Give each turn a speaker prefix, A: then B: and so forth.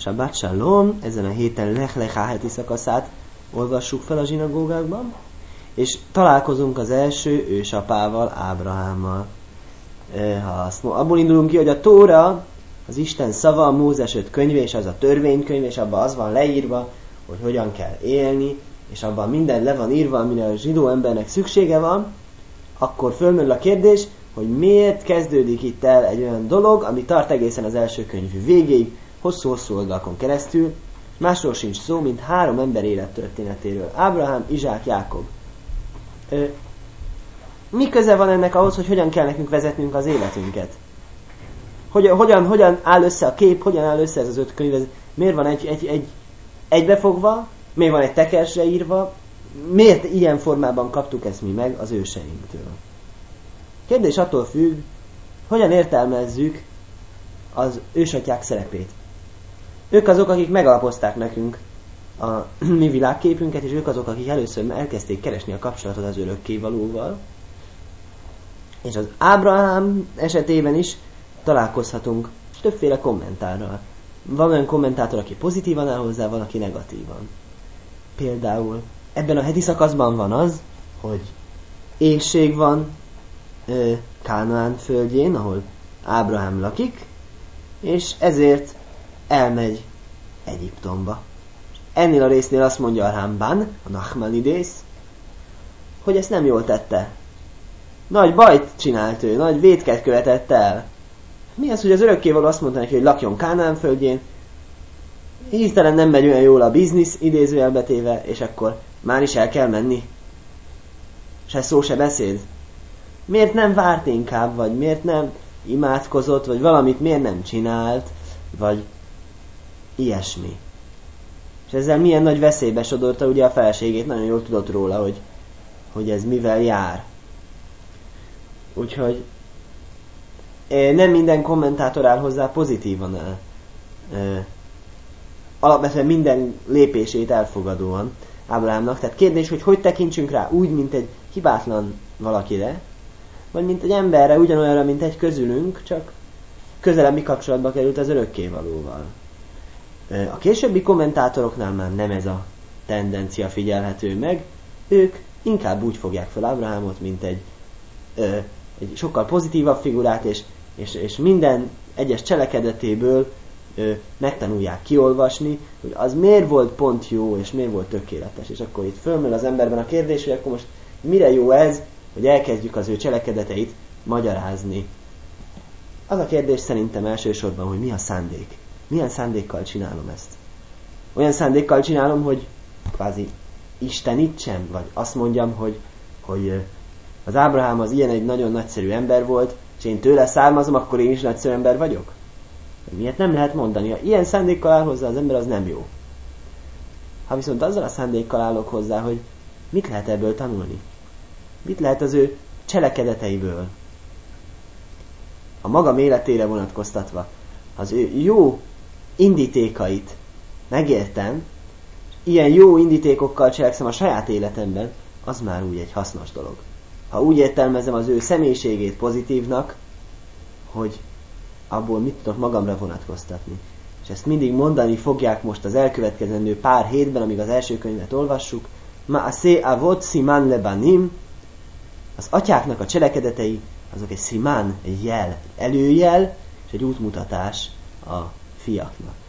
A: Shabbat Shalom, ezen a héten Lech Lechá heti szakaszát olvassuk fel a zsinagógákban, és találkozunk az első ősapával, Ábrahámmal. Abból indulunk ki, hogy a Tóra, az Isten szava, a Mózes 5 könyve, és az a törvénykönyv, és abban az van leírva, hogy hogyan kell élni, és abban minden le van írva, amire a zsidó embernek szüksége van, akkor fölmerül a kérdés, hogy miért kezdődik itt el egy olyan dolog, ami tart egészen az első könyv végéig, hosszú-hosszú oldalakon keresztül, másról sincs szó, mint 3 ember élettörténetéről. Ábrahám, Izsák, Jákob. Mi köze van ennek ahhoz, hogy hogyan kell nekünk vezetnünk az életünket? Hogyan áll össze a kép, hogyan áll össze ez az 5 könyv? Miért van egy egybefogva? Miért van egy tekersre írva? Miért ilyen formában kaptuk ezt mi meg az őseinktől? Kérdés attól függ, hogyan értelmezzük az ősatyák szerepét. Ők azok, akik megalapozták nekünk a mi világképünket, és ők azok, akik először elkezdték keresni a kapcsolatot az örökkévalóval. És az Ábrahám esetében is találkozhatunk többféle kommentárral. Van olyan kommentátor, aki pozitívan áll hozzá, van, aki negatívan. Például ebben a heti szakaszban van az, hogy éhség van Kánaán földjén, ahol Ábrahám lakik, és ezért elmegy Egyiptomba. Ennél a résznél azt mondja a Ramban, a Nachmanidész, hogy ezt nem jól tette. Nagy bajt csinált ő, nagy vétket követett el. Mi az, hogy az örökkévaló azt mondta neki, hogy lakjon Kánaán földjén, hirtelen nem megy olyan jól a biznisz, idézőjelbetéve, és akkor már is el kell menni. Se szó, se beszéd. Miért nem várt inkább, vagy miért nem imádkozott, vagy valamit miért nem csinált, vagy ilyesmi. És ezzel milyen nagy veszélybe sodorta ugye a feleségét, nagyon jól tudott róla, hogy ez mivel jár. Úgyhogy nem minden kommentátor áll hozzá pozitívan el. Alapvetően minden lépését elfogadóan Ábrahámnak. Tehát kérdés, hogy tekintsünk rá úgy, mint egy hibátlan valakire, vagy mint egy emberre, ugyanolyanra, mint egy közülünk, csak közelebbi kapcsolatba került az örökkévalóval. A későbbi kommentátoroknál már nem ez a tendencia figyelhető meg, ők inkább úgy fogják fel Ábrahámot, mint egy sokkal pozitívabb figurát, és minden egyes cselekedetéből megtanulják kiolvasni, hogy az miért volt pont jó, és miért volt tökéletes. És akkor itt fölmerül az emberben a kérdés, hogy akkor most mire jó ez, hogy elkezdjük az ő cselekedeteit magyarázni. Az a kérdés szerintem elsősorban, hogy mi a szándék. Milyen szándékkal csinálom ezt? Olyan szándékkal csinálom, hogy kvázi istenítsem, vagy azt mondjam, hogy az Ábrahám az ilyen egy nagyon nagyszerű ember volt, és én tőle származom, akkor én is nagyszerű ember vagyok? Miért nem lehet mondani? Ha ilyen szándékkal áll hozzá az ember, az nem jó. Ha viszont azzal a szándékkal állok hozzá, hogy mit lehet ebből tanulni? Mit lehet az ő cselekedeteiből? A magam életére vonatkoztatva, az ő jó indítékait megértem, ilyen jó indítékokkal cselekszem a saját életemben, az már úgy egy hasznos dolog. Ha úgy értelmezem az ő személyiségét pozitívnak, hogy abból mit tudok magamra vonatkoztatni. És ezt mindig mondani fogják most az elkövetkezendő pár hétben, amíg az első könyvet olvassuk. Ma'aseh avot siman lebanim. Az atyáknak a cselekedetei, azok egy szimán, egy jel, egy előjel, és egy útmutatás a fiaknak.